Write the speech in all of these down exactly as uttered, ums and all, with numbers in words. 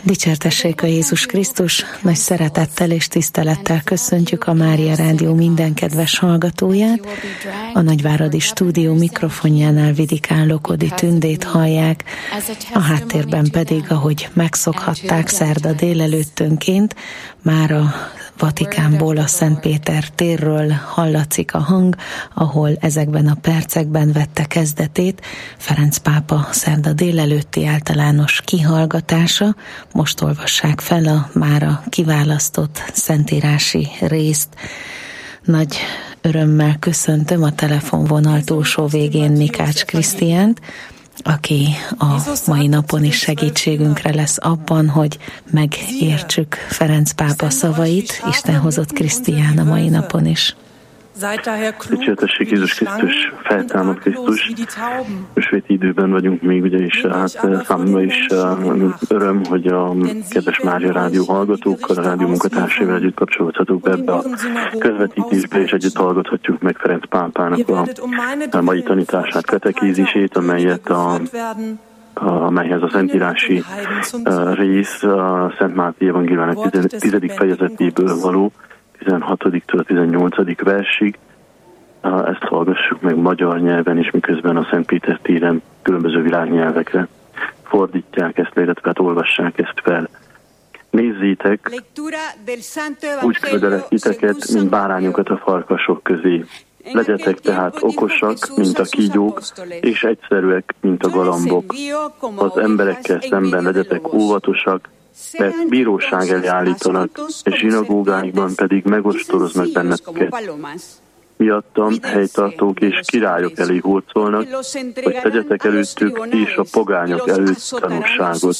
Dicsértessék a Jézus Krisztus, nagy szeretettel és tisztelettel köszöntjük a Mária Rádió minden kedves hallgatóját. A Nagyváradi Stúdió mikrofonjánál Vidikán Lokodi Tündét hallják, a háttérben pedig, ahogy megszokhatták szerda délelőttönként, már a Vatikánból, a Szent Péter térről hallatszik a hang, ahol ezekben a percekben vette kezdetét Ferenc pápa szerda délelőtti általános kihallgatása. Most olvassák fel a mára kiválasztott szentírási részt. Nagy örömmel köszöntöm a telefonvonal túlsó végén Mikács Krisztiánt, aki a mai napon is segítségünkre lesz abban, hogy megértsük Ferenc pápa szavait. Isten hozott Krisztián a mai napon is. Dicsértessék Jézus Krisztus, feltámad Krisztus. Sösvéti időben vagyunk még, ugye, és hát számomra is öröm, hogy a kedves Mária Rádió hallgatókkal, a rádió munkatársaival együtt kapcsolódhatunk be ebbe a közvetítésbe, és együtt hallgathatjuk meg Ferenc pápának a, a mai tanítását, katekézisét, amelyet a amelyhez a szentírási uh, rész a Szent Máté evangéliumának tizedik fejezetéből való, tizenhatodiktól a tizennyolcadik versig. Uh, ezt hallgassuk meg magyar nyelven, és miközben a Szent Péter téren különböző világnyelvekre fordítják ezt, illetve hát olvassák ezt fel. Nézzétek, úgy küldelek titeket, mint bárányokat a farkasok közé. Legyetek tehát okosak, mint a kígyók, és egyszerűek, mint a galambok. Az emberekkel szemben legyetek óvatosak, mert bíróság elé állítanak, és zsinagógáikban pedig megostoroznak benneteket. Miattam helytartók és királyok elé hurcolnak, hogy tegyetek előttük és a pogányok előtt tanúságot.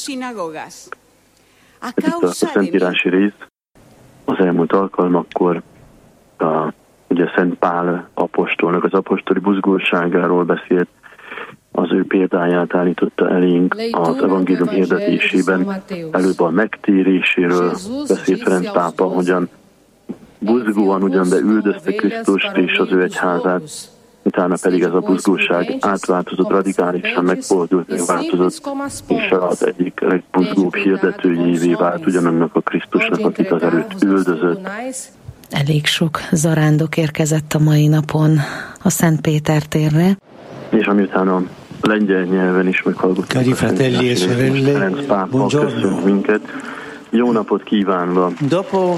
Ez itt a szentírási rész. Az elmúlt alkalmakkor a ugye Szent Pál apostolnak az apostoli buzgóságáról beszélt, az ő példáját állította elénk az evangélium hirdetésében, előbb a megtéréséről beszélt Ferenc pápa, hogyan buzgóan ugyan, de üldözte Krisztust és az ő egyházát, utána pedig ez a buzgóság átváltozott, radikálisan megfordult, megváltozott, és az egyik legbuzgóbb hirdetőjévé vált ugyanannak a Krisztusnak, akit az előtt üldözött. Elég sok zarándok érkezett a mai napon a Szent Péter térre. És amiután a lengyel nyelven is meghallgattuk Cari fratelli e sorelle, Ferenc pápa köszönt minket. Jó napot kívánva! Dopo,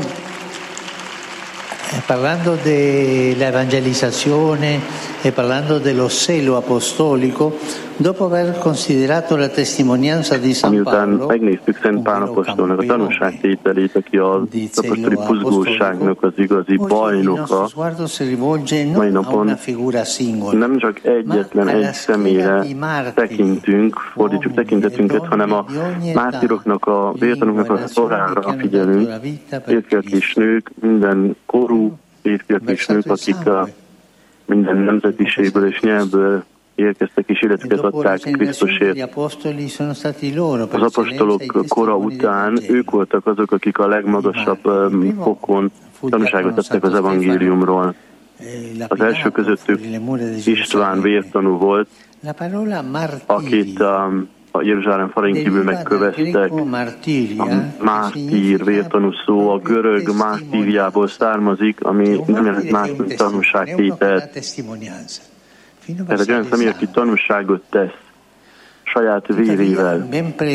parlando dell'evangelizzazione e parlando dello zelo apostolico, dopo aver considerato la testimonianza di San Amiután Paolo, megnéztük Szent Pál apostolnak a tanúságtételét, aki az apostoli buzgóságnak az igazi bajnoka, mai napon nem csak egyetlen egy személyre tekintünk, fordítsuk tekintetünket, hanem a mártíroknak, a vértanúknak a sorára figyelünk, férfiak és nők, minden korú férfiak és nők, akik a minden nemzetiségből és nyelvből érkeztek és életüket adták Krisztusért. Az apostolok kora után ők voltak azok, akik a legmagasabb fokon tanúságot tettek az evangéliumról. Az első közöttük István vértanú volt, akit a, a Jeruzsálem falain kívül megköveztek. A mártír vértanú szó a görög mártíriából származik, ami nem jelent más, mint tanúságtételt. Ez egy olyan személy, aki tanúságot tesz saját vérével.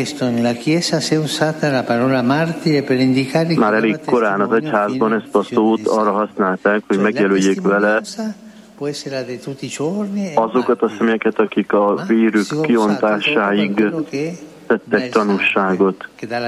Már elég korán az egyházban ezt a szót arra használták, hogy megjelöljék vele azokat a személyeket, akik a vérük kiontásáig tettek tanúságot.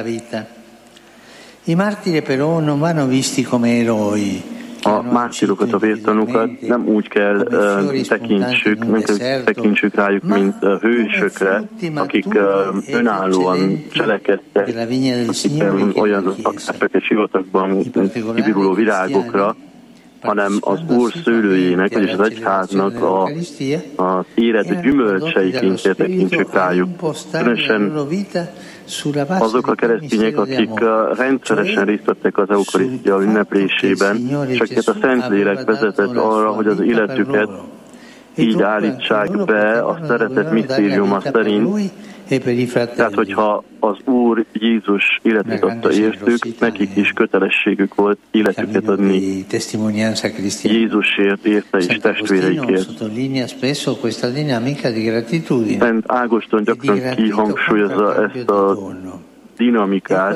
A mártírokat, a vértanúkat nem úgy kell uh, tekintsük, nem kell tekintsük rájuk, mint uh, hősökre, akik uh, önállóan cselekedtek, akik um, olyan akárfeket sivatagban kiviruló virágokra, hanem az Úr szőlőjének, vagyis az egyháznak a, az élet gyümölcseiként tekintsük rájuk. Különösen azok a keresztények, akik rendszeresen részt vettek az eukarisztia ünneplésében, és akiket a Szentlélek vezetett arra, hogy az életüket így állítsák be a szeretet misztériuma szerint, Tehát, hogyha az Úr Jézus életét adta értük, nekik is kötelességük volt életüket adni Jézusért, érte és testvéreikért. Szent Ágoston gyakran kihangsúlyozza ezt a dinamikát,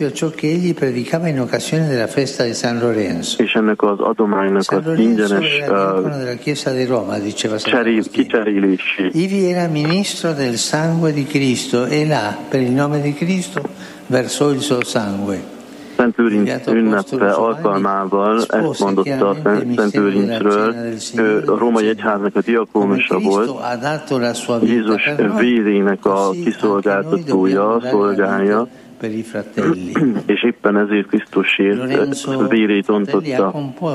és ennek az adománynak az ingyenes uh, cserél, kicserélését. Ivi era ministro del sangue di Cristo e là, per il nome di Cristo, versò il suo sangue. Szent Lőrinc ünnepe alkalmával ezt mondotta a Szent Lőrincről, ő a római egyháznak a diakónusa volt, Jézus vérének a kiszolgáltatója, szolgája, és éppen ezért Krisztusért vérét ontotta.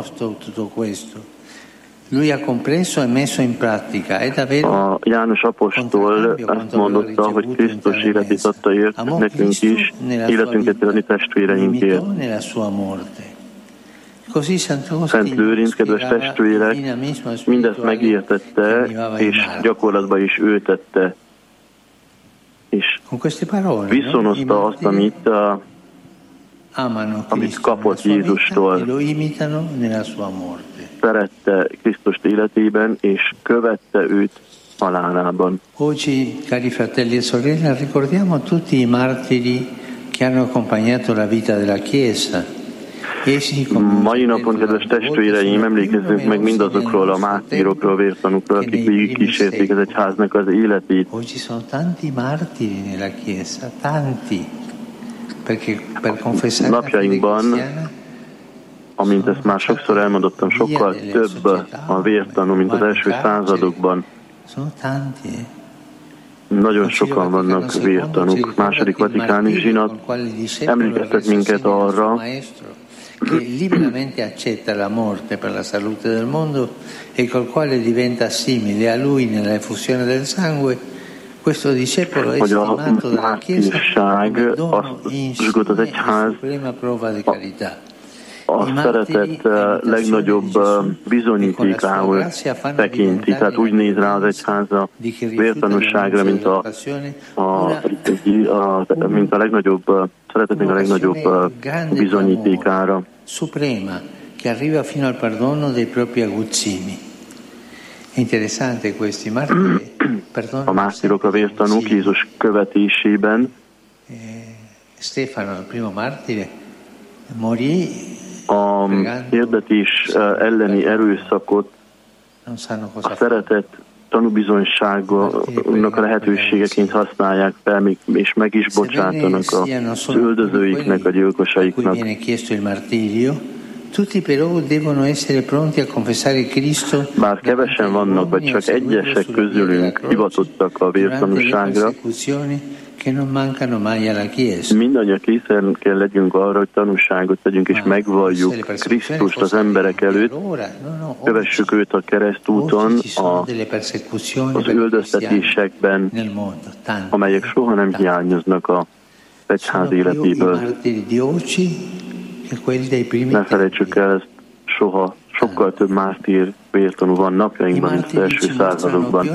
A János apostol azt mondotta, hogy Krisztus életét adta ért nekünk is, életünket adni testvéreinkért. Szent Lőrinc, kedves testvérek, mindezt megértette, és gyakorlatba is ültette, és viszonozta azt, amit, amit kapott Jézustól. Szerette Krisztust életében, és követte őt halálában. Oggi, cari fratelli e sorelle, ricordiamo tutti i martiri che hanno accompagnato la vita della Chiesa. Mai napon, kedves testvéreim, emlékezzünk meg mindazokról a mártírokról, vértanúkról, akik végig kísérték az egyháznak az életét. Oggi sono tanti martiri nella Chiesa, tanti. Perché per confessare la fede cristiana, amint ezt már sokszor elmondottam, sokkal több a vértanú, mint az első századokban. Nagyon sokan vannak vértanúk. Második vatikáni zsinat emlékeztet minket arra, che liberamente accetta la morte per la salute del mondo e col quale diventa simile a lui nella effusione del sangue. Questo discepolo è stimato dalla Chiesa come dono insito e suprema prova di carità. A szeretet legnagyobb bizonyítékául tekinti, tehát úgy néz rá az egyház a vértanúságra, mint a, a, a, mint a legnagyobb, szeretetnek a legnagyobb bizonyítékára. Suprema, che arriva fino al perdono dei propri aguzzini. Interessante questi martiri. A mártírok, a vértanúk Jézus követésében. Stefano, il primo martire, morì. A hirdetés elleni erőszakot a szeretet tanúbizonyságának a lehetőségeként használják fel, és meg is bocsátanak az üldözőiknek, a gyilkosaiknak. Bár kevesen vannak, vagy csak egyesek közülünk hivatottak a vértanúságra, mindannyian készen kell legyünk arra, hogy tanúságot tegyünk és megvalljuk Krisztust az emberek előtt, kövessük őt a keresztúton, a, az üldöztetésekben, amelyek soha nem hiányoznak a egyház életéből. Ne felejtsük el ezt soha, sokkal több mártír vértanú van napjainkban, mint az első századokban.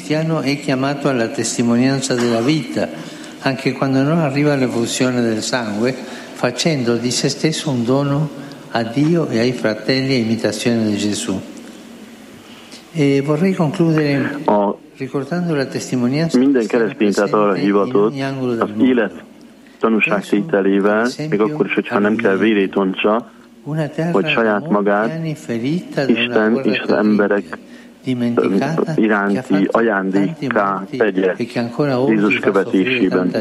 Anche quando non arriva l'effusione del sangue, facendo di se stesso un dono a Dio e ai fratelli a imitazione di Gesù. E vorrei concludere ricordando la testimonianza. Minden keresztény tehát arra hivatott, az élet tanúságtételével, még akkor is, hogyha nem kell vérét ontsa, hogy saját magát Isten és az emberek iránti ajándékká tegye Jézus követésében.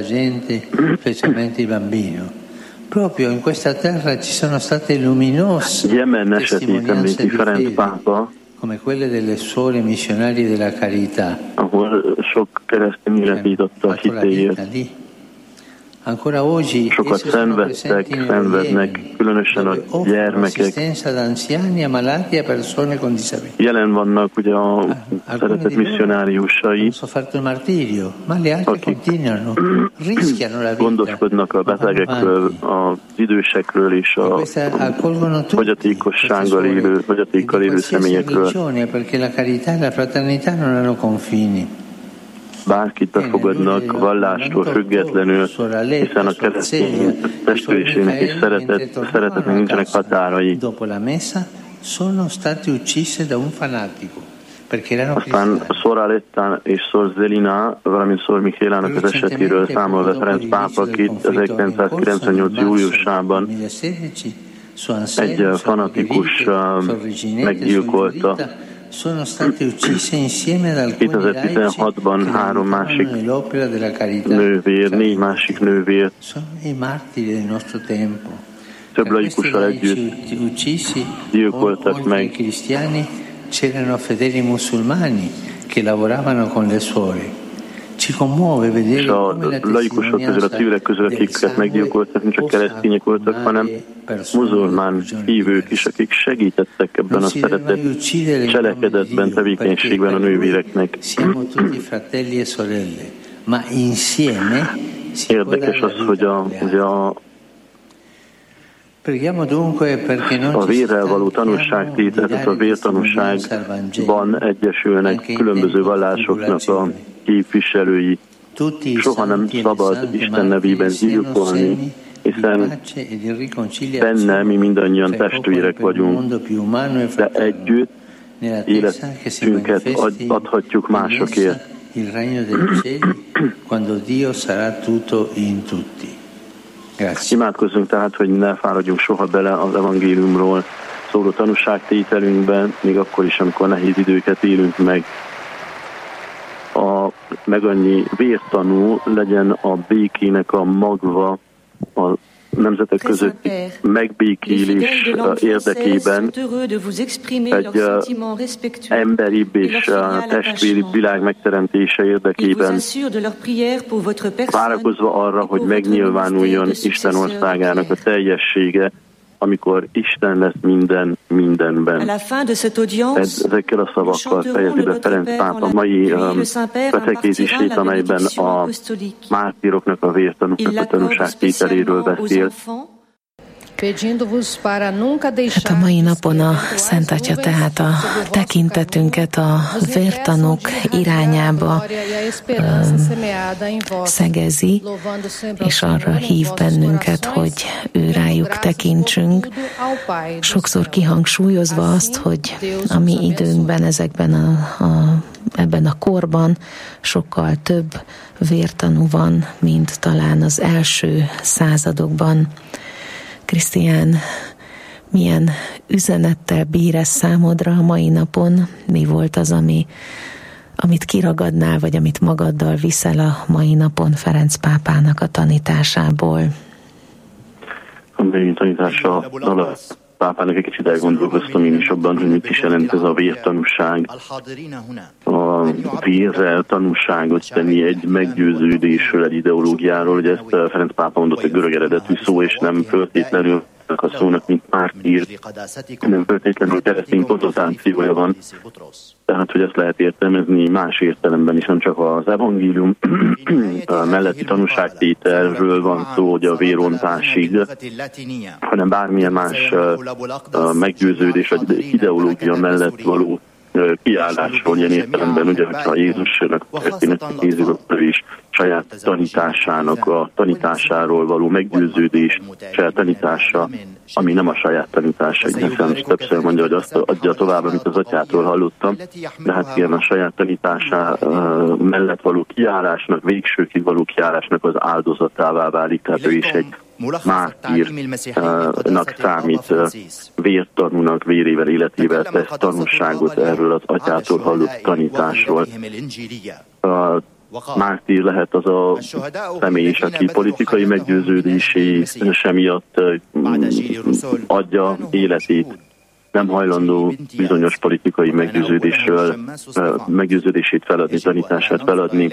Jemen esetét említi Ferenc pápa, ahol sok keresztény életét adta a hitéért. Sokat szenvedtek, szenvednek, különösen a gyermekek. Jelen vannak ugye a szeretett misszionáriusai, akik gondoskodnak a betegekről, az idősekről és a fogyatékossággal élő, fogyatékkal élő személyekről. bárkit befogadnak vallástól függetlenül, hiszen a keresztény testvérésének és szeretet, szeretetnek nincsenek határai. Aztán Sor Aletta és Sor Zelina, valamint Sor Michélának az esetéről számol be Ferenc pápa, akit ezerkilencszázkilencvennyolc júliusában egy fanatikus meggyilkolta. kétezer-tizenhatban három másik nővér, négy másik nővér több laikussal együtt gyilkoltak meg. C'erano fedeli musulmani che lavoravano con le suore. Ci commuove vedere come la laikusok közül, a civilek közül, akiket meggyilkoltak, nem csak keresztények voltak, hanem muzulmán hívők is, akik segítettek ebben a szeretet cselekedetben, tevékenységben a nővéreknek. Érdekes az, hogy a, hogy a A vérrel való tanúságtétel, tehát a vértanúságban egyesülnek különböző vallásoknak a képviselői. Soha nem szabad Isten nevében gyilkolni, hiszen benne mi mindannyian testvérek vagyunk, de együtt életünket adhatjuk másokért. Imádkozzunk tehát, hogy ne fáradjunk soha bele az evangéliumról szóló tanúságtételünkben, még akkor is, amikor nehéz időket élünk meg. A meg annyi vértanú legyen a békének a magva, a nemzetek között megbékélés érdekében egy emberibb és testvéribb világ megteremtése érdekében, várakozva arra, hogy megnyilvánuljon Isten országának a teljessége, amikor Isten lesz minden mindenben. Ezekkel a szavakkal fejezi be Ferenc pápa mai katekézisét, amelyben a mártíroknak, a vértanúknak a tanúságtételéről beszél. Hát a mai napon a Szent Atya tehát a tekintetünket a vértanúk irányába szegezi, és arra hív bennünket, hogy ő rájuk tekintsünk, sokszor kihangsúlyozva azt, hogy a mi időnkben, ezekben a, a, ebben a korban sokkal több vértanú van, mint talán az első századokban. Krisztián, milyen üzenettel bír ez számodra a mai napon? Mi volt az, ami, amit kiragadnál, vagy amit magaddal viszel a mai napon Ferenc pápának a tanításából? A mai tanítása alatt pápának egy kicsit elgondolkoztam én is abban, hogy mit is jelent ez a vértanúság. A vérrel tanúságot tenni egy meggyőződésről, egy ideológiáról, hogy ezt Ferenc pápa mondott, egy görög eredetű szó, és nem feltétlenül a szónak, mint mártír, nem feltétlenül keresztény konnotációja van. Tehát, hogy ezt lehet értelmezni más értelemben is, nem csak az evangélium melletti tanúságtételről van szó, hogy a vérontásig, hanem bármilyen más meggyőződés vagy ideológia mellett való kiállásról ilyen értelemben, ugye, hogyha Jézusnak történetet nézzük, akkor is saját tanításának a tanításáról való meggyőződés, saját tanítása, ami nem a saját tanítása, így nekem is többször mondja, hogy azt adja tovább, amit az atyától hallottam, de hát igen, a saját tanítása mellett való kiállásnak, végsőkig való kiállásnak az áldozatává válik, tehát ő is egy mártírnak számít, vértanúnak, vérével, életével tesz tanúságot erről az atyától hallott tanításról. A mártír lehet az a személy is, aki politikai meggyőződésé miatt adja életét, nem hajlandó bizonyos politikai meggyőződésről, meggyőződését feladni, tanítását feladni,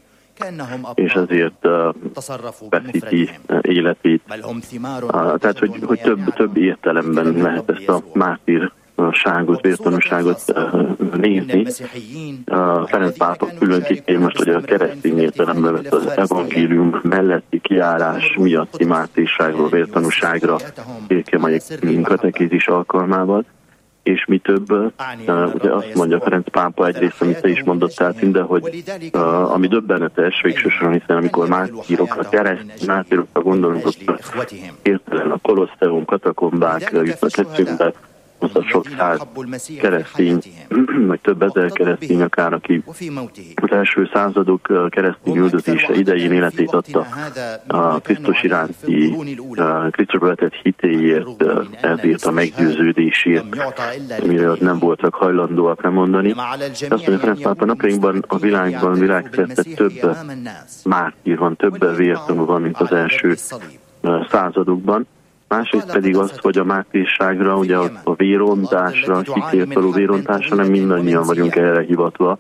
és ezért uh, veszíti uh, életét. Uh, tehát, hogy, hogy több, több értelemben lehet ezt a mártírságot, vértanúságot uh, nézni. Uh, Ferenc pápa külön kitér most, hogy a keresztény értelemben vett az evangélium melletti kiállás miatti mártírságról, vértanúságra, kirke mai katekézis alkalmával. és mi több, uh, ugye azt mondja Ferenc pápa egyrészt, amit te is mondottál, de hogy uh, ami döbbenetes végsősorban, hiszen amikor mártírokra, keresztény mártírokra gondolunk, akkor értelen a Kolosseum, katakombák jutnak eszünkbe, az a sok száz keresztény, vagy több ezer keresztény akár, aki az első századok keresztény üldözése idején életét adta a Krisztus iránti, Krisztusba vetett hitéért, ezért a meggyőződésért, amire nem voltak hajlandóak lemondani. Azt mondja, Ferenc pápa, napjainkban a világban, világszerte több mártír van, több vértanú van, mint az első századokban. Másrészt pedig az, hogy a mártírságra, ugye a vérontásra, hitért való vérontásra nem mindannyian vagyunk erre hivatva.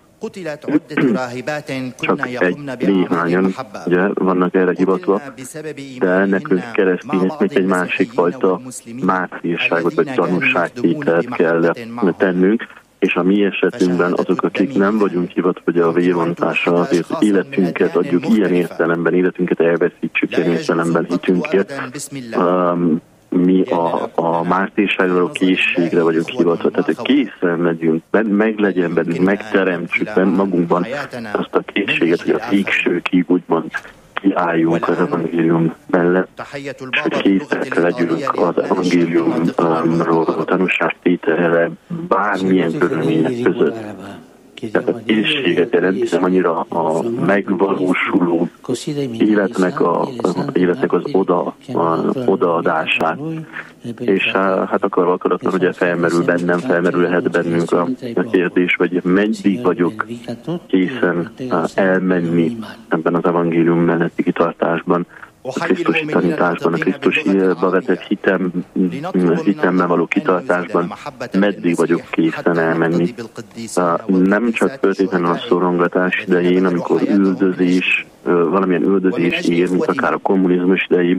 Csak egy néhányan ugye, vannak erre hivatva, de nekünk keresztényeknek egy másik fajta mártírságot vagy tanúságtételt kell tennünk, és a mi esetünkben azok, akik nem vagyunk hivatva hogy a vérontásra, azért életünket adjuk ilyen értelemben, életünket elveszítsük ilyen értelemben hitünkért. Um, mi a, a mártírságra, a készségre vagyunk hivatva, tehát hogy készen megyünk, meglegyen bennünk, megteremtsük benne magunkban azt a készséget, hogy a végsőkig úgymond kiálljunk az evangélium mellett, és hogy készek legyünk az evangéliumról a tanúságtételre bármilyen körülmények között. Tehát a készséget jelenti, hiszen annyira a megvalósuló életnek, a, az, életnek az oda, a, odaadását. És hát akarva akaratlan, ugye felmerül bennem, felmerülhet bennünk a, a kérdés, hogy meddig vagyok készen elmenni ebben az evangélium melletti kitartásban, a Krisztusi tanításban, a Krisztusba vetett hitem, hitemmel való kitartásban, meddig vagyok készen elmenni. Nem csak feltétlenül a szorongatás idején, amikor üldözés, valamilyen üldözés ér, mint akár a kommunizmus idején.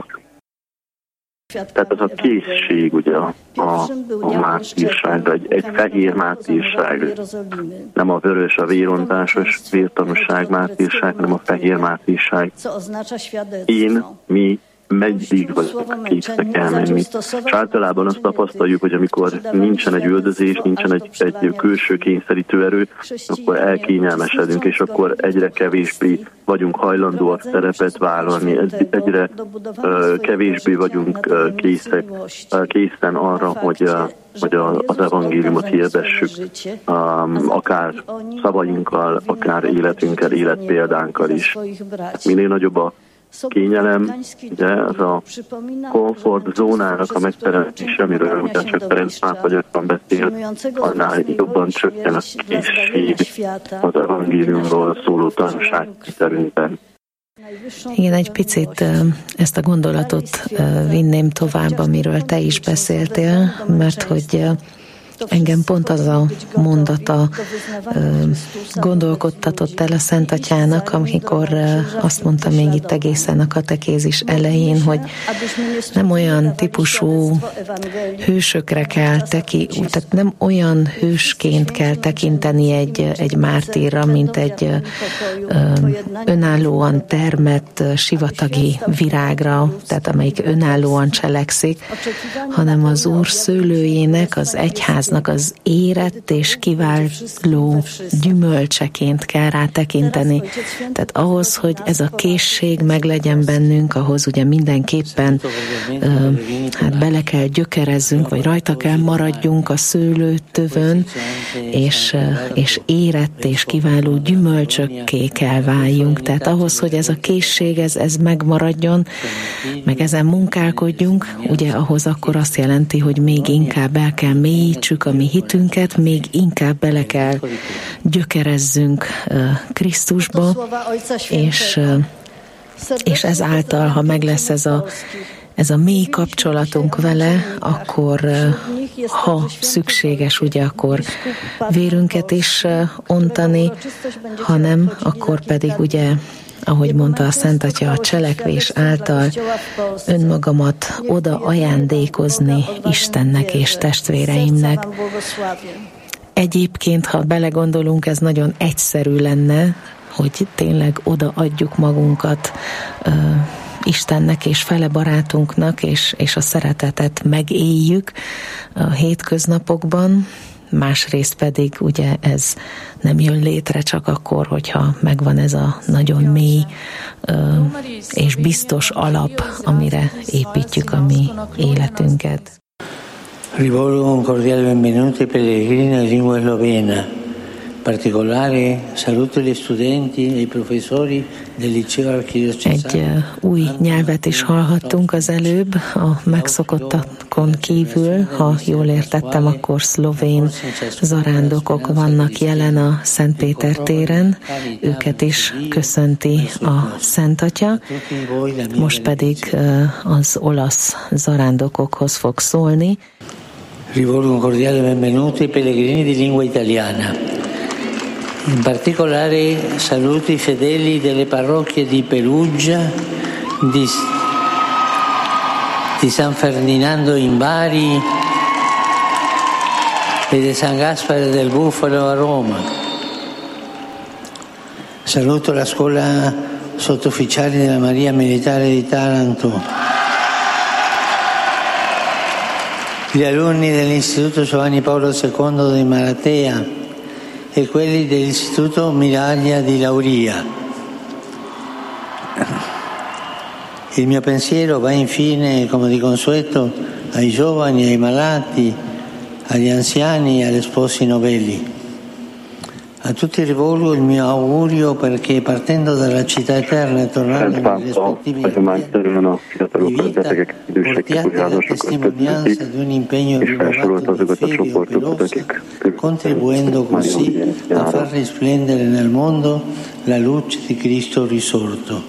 Tehát az a készség, ugye a, a, a mártírság, egy, egy fehér mártírság, nem a vörös, a vérontásos vértanúság mártírság, hanem a fehér mártírság. Én, mi meddig vagyok készek elmenni. És általában azt tapasztaljuk, hogy amikor nincsen egy üldözés, nincsen egy, egy külső kényszerítő erő, akkor elkényelmesedünk, és akkor egyre kevésbé vagyunk hajlandóak szerepet vállalni, egyre uh, kevésbé vagyunk uh, készek, uh, készen arra, hogy, uh, hogy a, az evangéliumot hirdessük, um, akár szavainkkal, akár életünkkel, életpéldánkkal is. Minél nagyobb a kényelem, ugye ez a komfort zónának a megteremtése, amiről ugye csak Ferenc pápa gyakran beszél, annál jobban csökken a készség az evangéliumról szóló tanúságtételünkben. Igen, egy picit ezt a gondolatot vinném tovább, amiről te is beszéltél, mert hogy engem pont az a mondata gondolkodtatott el a Szent Atyának, amikor azt mondta még itt egészen a katekézis elején, hogy nem olyan típusú hősökre kell teki, tehát nem olyan hősként kell tekinteni egy, egy mártírra, mint egy önállóan termett sivatagi virágra, tehát amelyik önállóan cselekszik, hanem az Úr szőlőjének, az egyház az érett és kiváló gyümölcseként kell rá tekinteni. Tehát ahhoz, hogy ez a készség meglegyen bennünk, ahhoz ugye mindenképpen uh, hát bele kell gyökerezzünk, vagy rajta kell maradjunk a szőlőtövön, és, uh, és érett és kiváló gyümölcsökké kell váljunk. Tehát ahhoz, hogy ez a készség, ez, ez megmaradjon, meg ezen munkálkodjunk, ugye ahhoz akkor azt jelenti, hogy még inkább el kell mélyítsük a mi hitünket, még inkább bele kell gyökerezzünk uh, Krisztusba, és, uh, és ezáltal, ha meg lesz ez a, ez a mély kapcsolatunk vele, akkor, uh, ha szükséges, ugye, akkor vérünket is uh, ontani, ha nem, akkor pedig ugye ahogy mondta a Szent Atya, a cselekvés által önmagamat oda ajándékozni Istennek és testvéreimnek. Egyébként, ha belegondolunk, ez nagyon egyszerű lenne, hogy tényleg odaadjuk magunkat uh, Istennek és fele barátunknak, és, és a szeretetet megéljük a hétköznapokban, másrészt pedig ugye ez nem jön létre csak akkor, hogyha megvan ez a nagyon mély és biztos alap, amire építjük a mi életünket. Rivolgo un cordiale benvenuto ai pellegrini in lingua slovena. Particolare saluto gli studenti e i professori del liceo archidiocesano. Egy új nyelvet is hallhattunk az előbb, a megszokottakon kívül, ha jól értettem, akkor szlovén zarándokok vannak jelen a Szentpéter téren, őket is köszönti a Szent Atya, most pedig az olasz zarándokokhoz fog szólni. Rivolgo un cordiale benvenuto ai pellegrini di lingua italiana. In particolare saluto i fedeli delle parrocchie di Perugia, di, di San Ferdinando in Bari e di San Gaspare del Bufalo a Roma. Saluto la scuola sottufficiali della Maria Militare di Taranto, gli alunni dell'Istituto Giovanni Paolo secondo di Maratea e quelli dell'Istituto Miraglia di Lauria. Il mio pensiero va infine, come di consueto, ai giovani, ai malati, agli anziani e agli sposi novelli. A tutti rivolgo il mio augurio perché partendo dalla città eterna e tornando nelle rispettive di vita portiate la testimonianza di un impegno rinnovato di fede operosa, contribuendo così a far risplendere nel mondo la luce di Cristo risorto.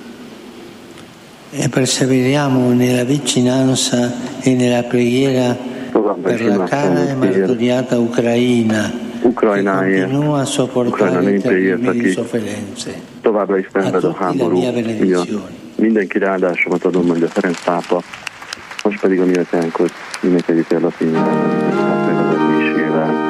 E perseveriamo nella vicinanza e nella preghiera per la cara e martoriata Ucraina, Ukrajnáért, Ukrajna népéért, aki továbbra is szenved a háború miatt. Mindenkire áldásomat adom, mondja Ferenc pápa, most pedig a mi atyánkhoz, mindenkit el a fényben, megvezetésével.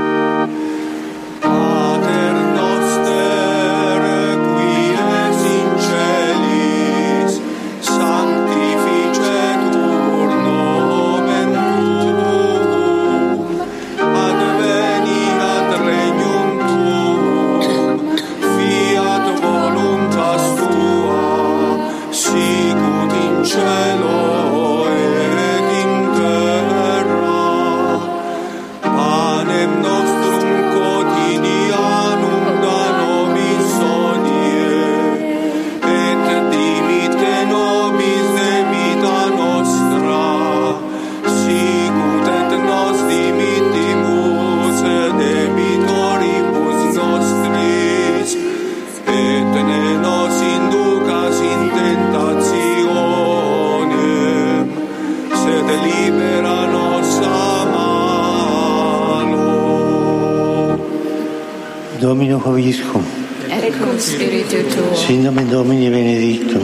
Domino Hoviscum, et cum spiritu tuo, sin nomen Domini benedictum,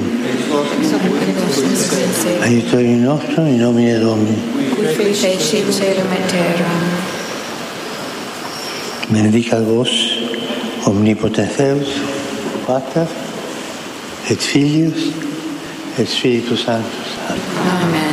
aiutorium nostrum in nomine Domini, qui fecit caelum et terram. Benedicat vos, omnipotens Deus, Pater, et Filius, et Spiritus Sanctus. Amen.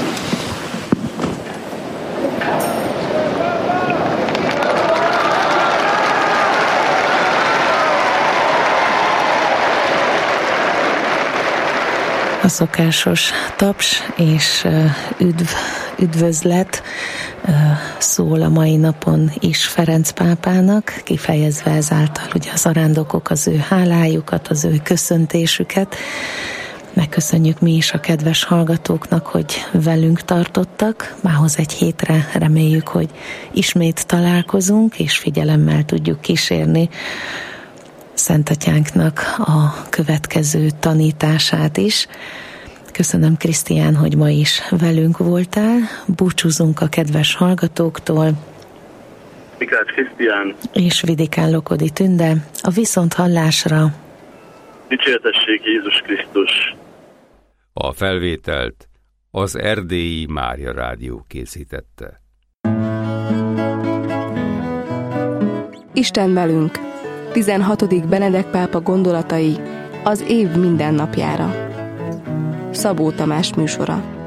A szokásos taps és üdv, üdvözlet szól a mai napon is Ferenc pápának, kifejezve ezáltal ugye a zarándokok az ő hálájukat, az ő köszöntésüket. Megköszönjük mi is a kedves hallgatóknak, hogy velünk tartottak. Mához egy hétre reméljük, hogy ismét találkozunk, és figyelemmel tudjuk kísérni Szent Atyánknak a következő tanítását is. Köszönöm, Krisztián, hogy ma is velünk voltál. Búcsúzunk a kedves hallgatóktól. Mikács Krisztián. És Vidikán Lokodi Tünde. A viszonthallásra. Dicsértessék Jézus Krisztus. A felvételt az Erdélyi Mária Rádió készítette. Isten velünk. tizenhatodik Benedek pápa gondolatai az év minden napjára. Szabó Tamás műsora.